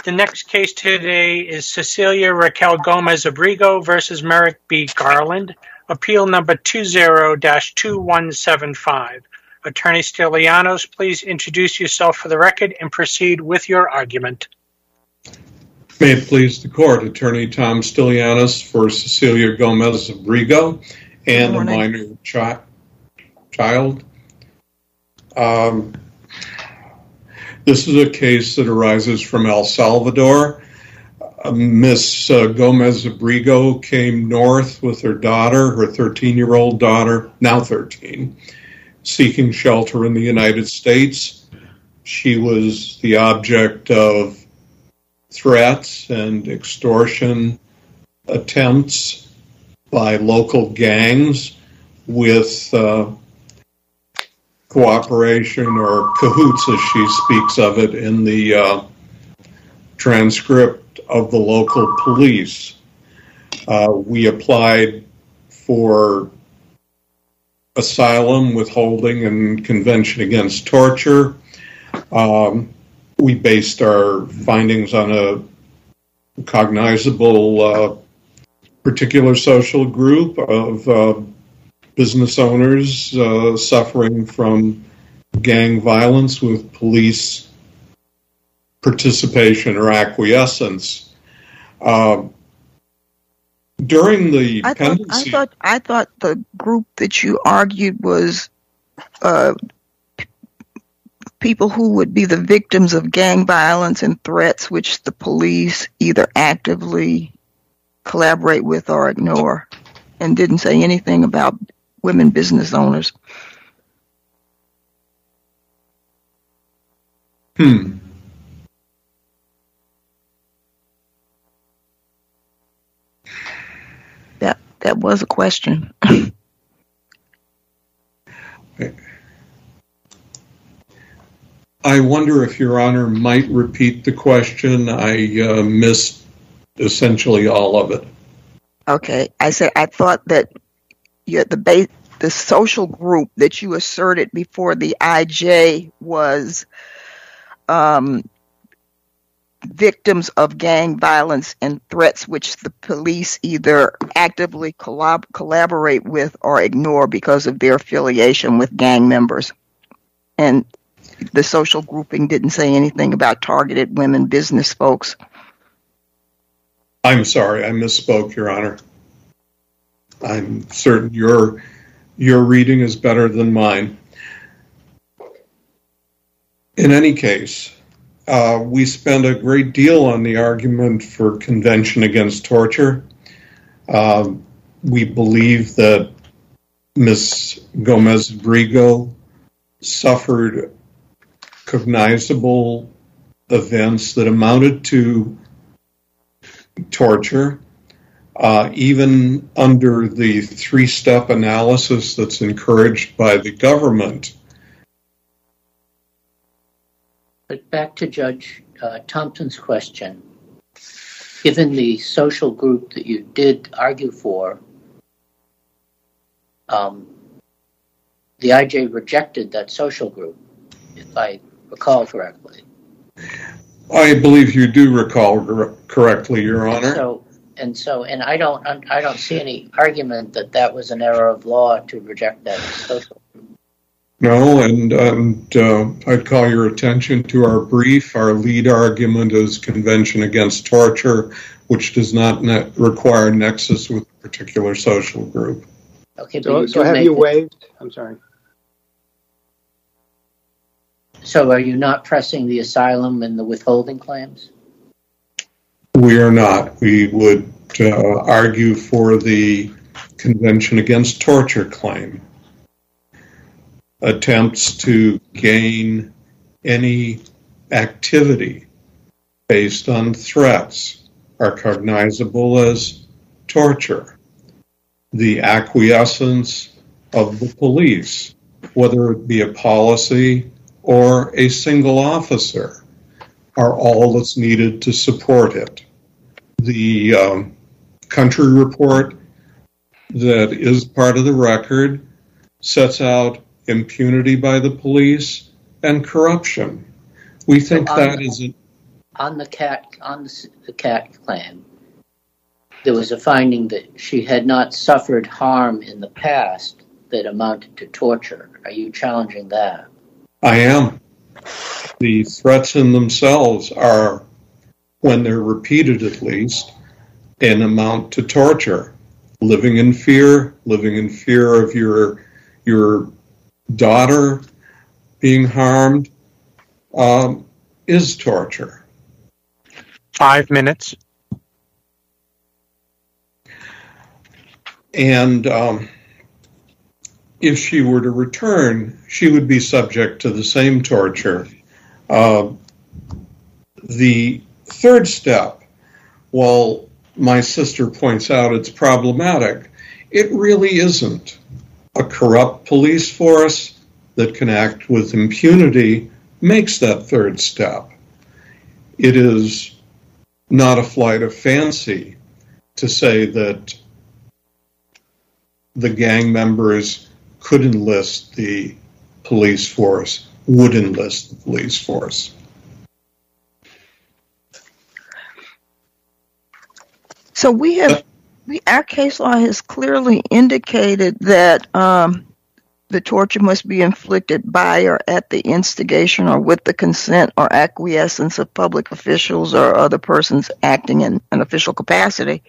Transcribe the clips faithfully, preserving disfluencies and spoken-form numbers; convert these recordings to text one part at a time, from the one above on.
The next case today is Cecilia Raquel Gomez Abrigo versus Merrick B. Garland, appeal number two zero dash two one seven five. Attorney Stylianos, please introduce yourself for the record and proceed with your argument. May it please the court, Attorney Tom Stylianos for Cecilia Gomez Abrigo and a minor chi- child. Um, this is a case that arises from El Salvador. Uh, Miss uh, Gomez Abrigo came north with her daughter, her thirteen-year-old daughter, now thirteen, seeking shelter in the United States. She was the object of threats and extortion attempts by local gangs with uh, cooperation or cahoots, as she speaks of it in the uh, transcript of the local police. Uh, we applied for asylum, withholding, and Convention Against Torture. Um, we based our findings on a cognizable uh, particular social group of uh, business owners uh, suffering from gang violence with police participation or acquiescence. Uh, during the I pendency... Thought, I, thought, I thought the group that you argued was uh, p- people who would be the victims of gang violence and threats which the police either actively collaborate with or ignore, and didn't say anything about women business owners. Hmm. That that was a question. I wonder if Your Honor might repeat the question. I uh, missed essentially all of it. Okay, I said I thought that you, the base, the social group that you asserted before the I J was um, victims of gang violence and threats which the police either actively collab- collaborate with or ignore because of their affiliation with gang members. And the social grouping didn't say anything about targeted women business folks. I'm sorry, I misspoke, Your Honor. I'm certain your your reading is better than mine. In any case, uh, we spent a great deal on the argument for Convention Against Torture. Uh, we believe that Miz Gomez Abrigo suffered cognizable events that amounted to torture, uh, even under the three-step analysis that's encouraged by the government. But back to Judge uh, Thompson's question, given the social group that you did argue for, um, the I J rejected that social group, if I recall correctly. I believe you do recall cor- correctly, Your Honor. So, and so, and I don't, I don't see any argument that that was an error of law to reject that social group. No, and, and uh, I'd call your attention to our brief. Our lead argument is Convention Against Torture, which does not ne- require nexus with a particular social group. Okay, so, you so have you waived? I'm sorry. So are you not pressing the asylum and the withholding claims? We are not. We would uh, argue for the Convention Against Torture claim. Attempts to gain any activity based on threats are cognizable as torture. The acquiescence of the police, whether it be a policy or a single officer, are all that's needed to support it. The um, country report that is part of the record sets out impunity by the police and corruption. We think so that the, is... A, on the cat on the, the cat claim, there was a finding that she had not suffered harm in the past that amounted to torture. Are you challenging that? I am. The threats in themselves are, when they're repeated at least, an amount to torture. Living in fear, living in fear of your your daughter being harmed, um, is torture. Five minutes. And um, if she were to return, she would be subject to the same torture. Uh, the third step, while my sister points out it's problematic, it really isn't. A corrupt police force that can act with impunity makes that third step. It is not a flight of fancy to say that the gang members could enlist the police force, would enlist the police force. So we have, we, our case law has clearly indicated that um, the torture must be inflicted by or at the instigation or with the consent or acquiescence of public officials or other persons acting in an official capacity.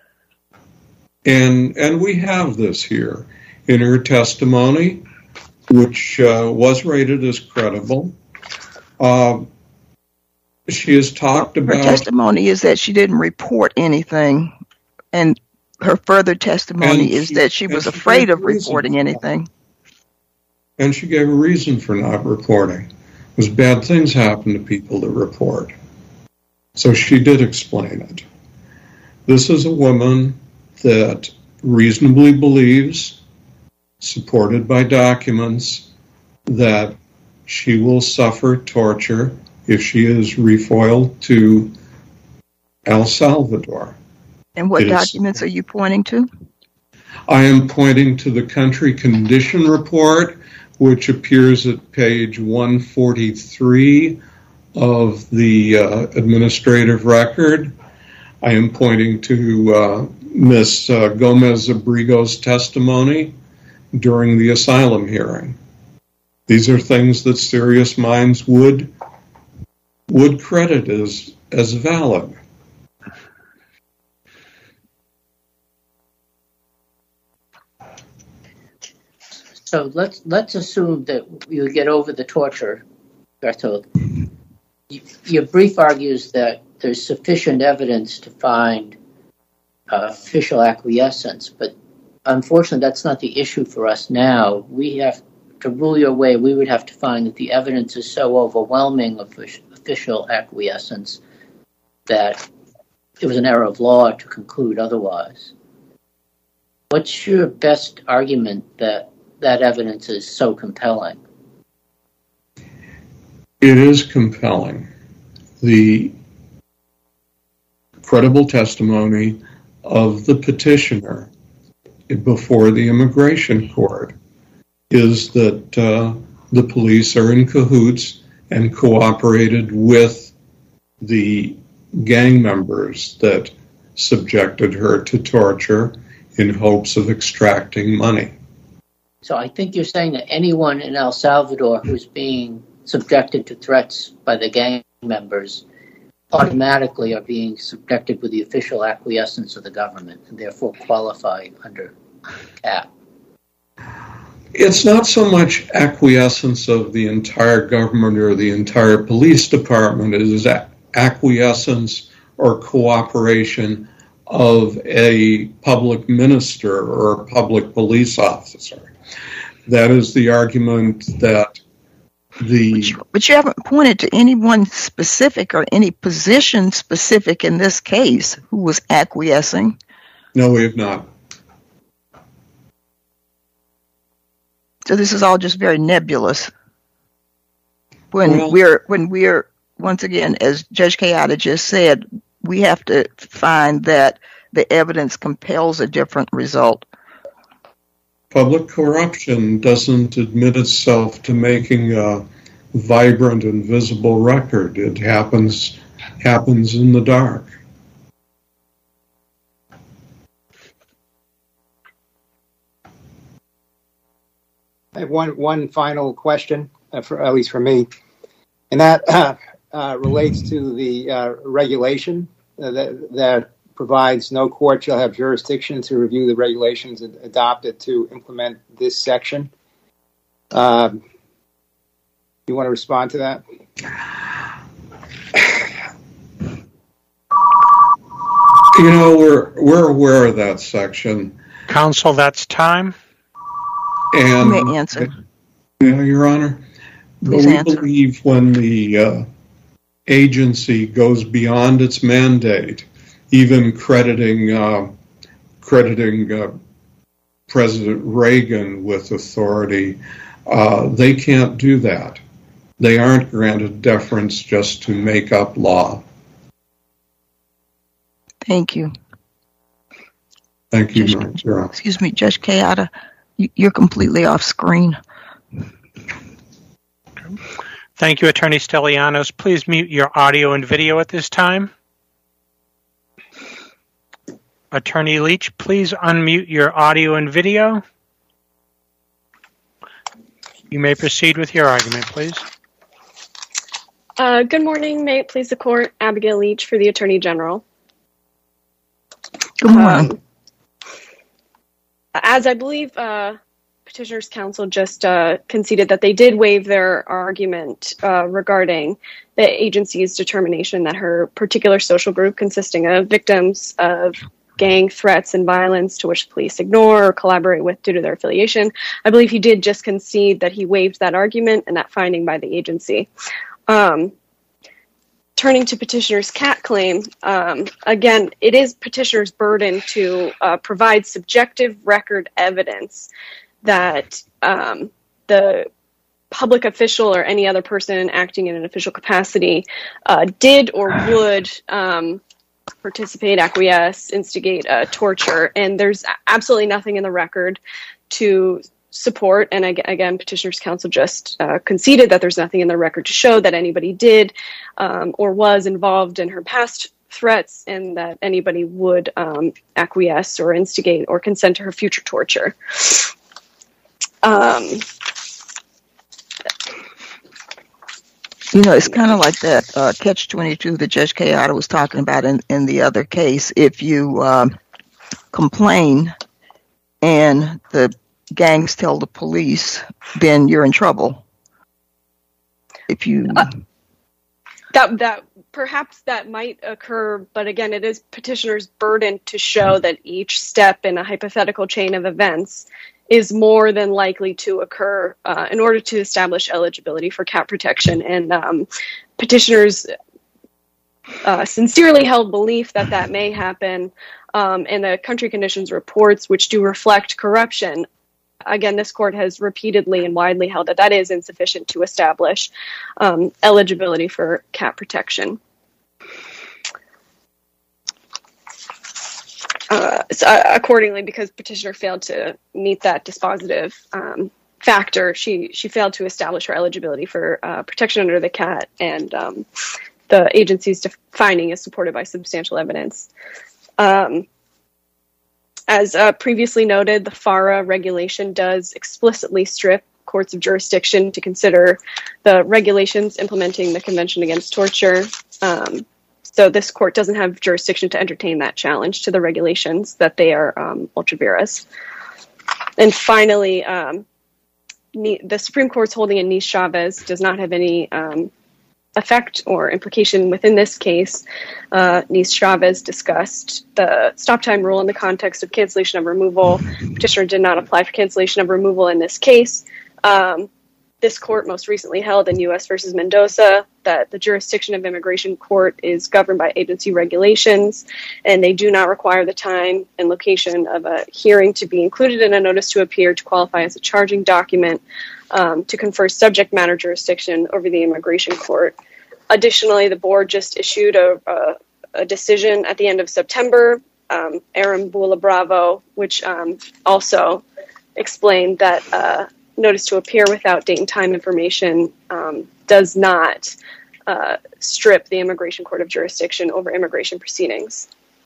And and we have this here in her testimony, which uh, was rated as credible. Uh, she has talked about... Her testimony is that she didn't report anything, and her further testimony she, is that she was she afraid of reporting anything. And she gave a reason for not reporting. Because bad things happen to people that report. So she did explain it. This is a woman that reasonably believes, supported by documents, that she will suffer torture if she is refoiled to El Salvador. And what It documents is, are you pointing to? I am pointing to the country condition report, which appears at page one forty-three of the uh, administrative record. I am pointing to uh, Miz Uh, Gomez-Abrigo's testimony during the asylum hearing. These are things that serious minds would would credit as as valid. So let's let's assume that you get over the torture threshold. Your brief argues that there's sufficient evidence to find uh, official acquiescence, but unfortunately that's not the issue for us now. We have to rule your way. We would have to find that the evidence is so overwhelming of official acquiescence that it was an error of law to conclude otherwise. What's your best argument that that evidence is so compelling? It is compelling. The credible testimony of the petitioner before the immigration court is that uh, the police are in cahoots and cooperated with the gang members that subjected her to torture in hopes of extracting money. So I think you're saying that anyone in El Salvador who's being subjected to threats by the gang members automatically are being subjected with the official acquiescence of the government and therefore qualify under C A P. It's not so much acquiescence of the entire government or the entire police department. It is acquiescence or cooperation of a public minister or a public police officer. That is the argument that the... But you, but you haven't pointed to anyone specific or any position specific in this case who was acquiescing. No, we have not. So this is all just very nebulous. When Well, we're, when we're, once again, as Judge Kayada just said, we have to find that the evidence compels a different result. Public corruption doesn't admit itself to making a vibrant and visible record. It happens happens in the dark. I have one one final question, uh, for at least for me, and that uh, uh, relates to the uh, regulation uh, that that provides no court shall have jurisdiction to review the regulations adopted to implement this section. Um, you want to respond to that? You know, we're we're aware of that section. Counsel, that's time. And You may answer. Yeah, Your Honor. Please but we answer. believe when the uh, agency goes beyond its mandate, even crediting uh, crediting uh, President Reagan with authority, uh, they can't do that. They aren't granted deference just to make up law. Thank you. Thank you, Judge, Your Honor. excuse me, Judge Kayada, you- you're completely off screen. Thank you, Attorney Stelianos. Please mute your audio and video at this time. Attorney Leach, please unmute your audio and video. You may proceed with your argument, please. Uh, good morning. May it please the court. Abigail Leach for the Attorney General. Good morning. Um, as I believe uh, Petitioner's Counsel just uh, conceded that they did waive their argument uh, regarding the agency's determination that her particular social group, consisting of victims of gang threats and violence to which police ignore or collaborate with due to their affiliation, I believe he did just concede that he waived that argument and that finding by the agency. Um, Turning to Petitioner's cat claim, um, again, it is Petitioner's burden to uh, provide subjective record evidence that um, the public official or any other person acting in an official capacity uh, did or would um, participate, acquiesce, instigate uh, torture. And there's absolutely nothing in the record to support, and again, Petitioner's Counsel just uh, conceded that there's nothing in the record to show that anybody did um, or was involved in her past threats and that anybody would um, acquiesce or instigate or consent to her future torture. Um, You know, it's kind of like that uh, catch twenty-two that Judge Kayada was talking about in, in the other case. If you um, complain and the gangs tell the police, then you're in trouble. If you uh, that that perhaps that might occur, but again, it is Petitioner's burden to show that each step in a hypothetical chain of events is more than likely to occur uh, in order to establish eligibility for cat protection. And um, Petitioner's uh, sincerely held belief that that may happen, um, and the country conditions reports, which do reflect corruption. Again, this court has repeatedly and widely held that that is insufficient to establish um, eligibility for cat protection. Uh, so, uh, accordingly, because Petitioner failed to meet that dispositive um, factor, she she failed to establish her eligibility for uh, protection under the cat, and um, the agency's finding is supported by substantial evidence. Um, As uh, previously noted, the FARA regulation does explicitly strip courts of jurisdiction to consider the regulations implementing the Convention Against Torture. Um, so this court doesn't have jurisdiction to entertain that challenge to the regulations, that they are um, ultra vires. And finally, um, the Supreme Court's holding in Nis Chavez does not have any um, effect or implication within this case. Uh, Nis Chavez discussed the stop time rule in the context of cancellation of removal. Petitioner did not apply for cancellation of removal in this case. Um, this court most recently held in U S versus Mendoza that the jurisdiction of immigration court is governed by agency regulations, and they do not require the time and location of a hearing to be included in a notice to appear to qualify as a charging document um, to confer subject matter jurisdiction over the immigration court. Additionally, the board just issued a, a, a decision at the end of September, um, Arambula Bravo, which um, also explained that uh, notice to appear without date and time information um, does not uh, strip the immigration court of jurisdiction over immigration proceedings.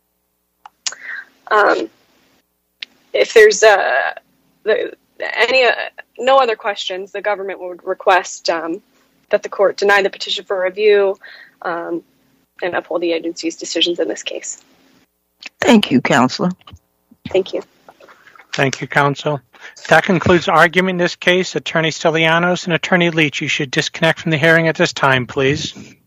Um, if there's uh, the, any uh, no other questions, the government would request um, that the court deny the petition for review um, and uphold the agency's decisions in this case. Thank you, Counselor. Thank you. Thank you, counsel. That concludes argument in this case. Attorney Stilianos and Attorney Leach, you should disconnect from the hearing at this time, please.